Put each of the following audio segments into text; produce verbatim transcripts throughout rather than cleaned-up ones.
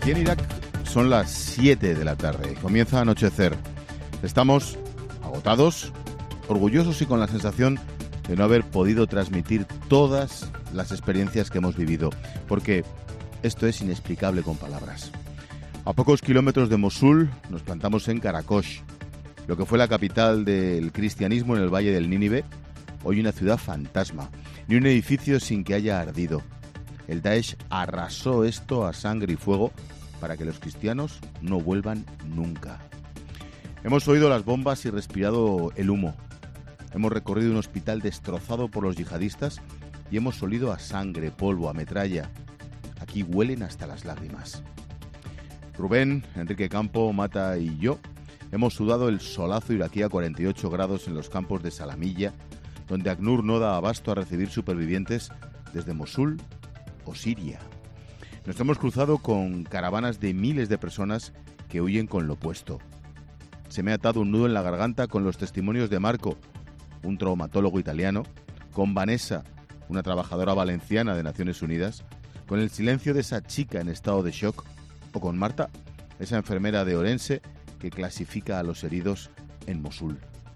Aquí en Irak son las siete de la tarde, comienza a anochecer. Estamos agotados, orgullosos y con la sensación de no haber podido transmitir todas las experiencias que hemos vivido, porque esto es inexplicable con palabras. A pocos kilómetros de Mosul nos plantamos en Karakosh, lo que fue la capital del cristianismo en el Valle del Nínive, hoy una ciudad fantasma, ni un edificio sin que haya ardido. El Daesh arrasó esto a sangre y fuego para que los cristianos no vuelvan nunca. Hemos oído las bombas y respirado el humo. Hemos recorrido un hospital destrozado por los yihadistas y hemos olido a sangre, polvo, a metralla. Aquí huelen hasta las lágrimas. Rubén, Enrique Campo, Mata y yo hemos sudado el solazo iraquí a cuarenta y ocho grados en los campos de Salamilla, donde ACNUR no da abasto a recibir supervivientes desde Mosul o Siria. Nos hemos cruzado con caravanas de miles de personas que huyen con lo opuesto. Se me ha atado un nudo en la garganta con los testimonios de Marco, un traumatólogo italiano, con Vanessa, una trabajadora valenciana de Naciones Unidas, con el silencio de esa chica en estado de shock, o con Marta, esa enfermera de Orense que clasifica a los heridos en Mosul.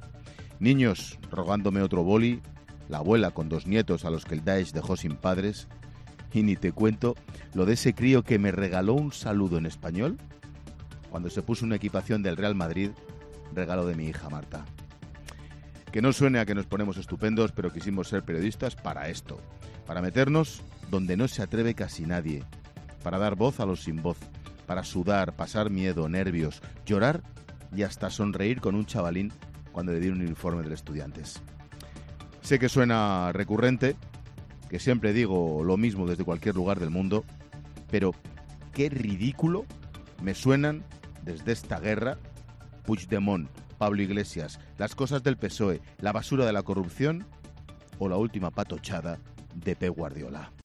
Niños rogándome otro boli, la abuela con dos nietos a los que el Daesh dejó sin padres, y ni te cuento lo de ese crío que me regaló un saludo en español cuando se puso una equipación del Real Madrid, regalo de mi hija Marta. Que no suene a que nos ponemos estupendos, pero quisimos ser periodistas para esto, para meternos donde no se atreve casi nadie, para dar voz a los sin voz, para sudar, pasar miedo, nervios, llorar y hasta sonreír con un chavalín cuando le dieron un uniforme de Estudiantes. Sé que suena recurrente, que siempre digo lo mismo desde cualquier lugar del mundo, pero qué ridículo me suenan desde esta guerra Puigdemont, Pablo Iglesias, las cosas del P S O E, la basura de la corrupción o la última patochada de Pep Guardiola.